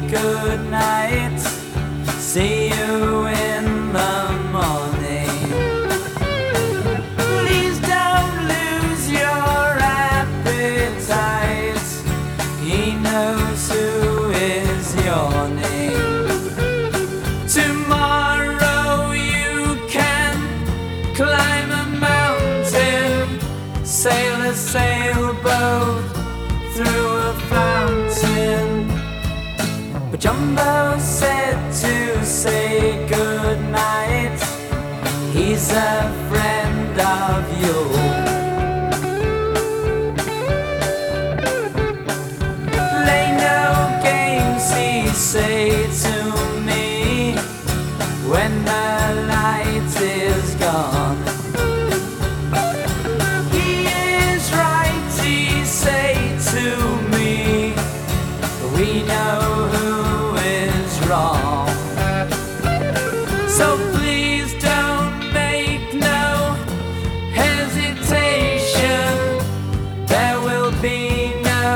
good night. See you in the morning. Please don't lose your appetite. He knows who is yawning. Tomorrow you can climb a mountain, sail a sailboat through a fountain. But Jumbo said to say good night. He's a friend of yours. Play no games, he say to me, when the light is gone. He is right, he say to me, we know who is wrong. So please don't make no hesitation. There will be no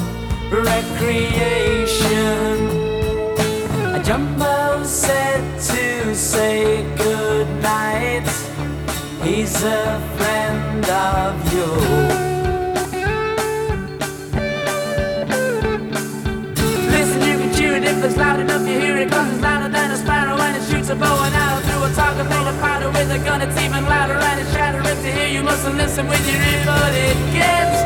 recreation. Jumbo said to say good night. He's a friend of yours. Listen, you can cheer it if it's loud enough. You hear it, 'cause it's louder than a sparrow, and it shoots a bow and arrow through a target made of powder with a gun. It's even louder and it's shattering to hear. You mustn't listen with your ear, but it gets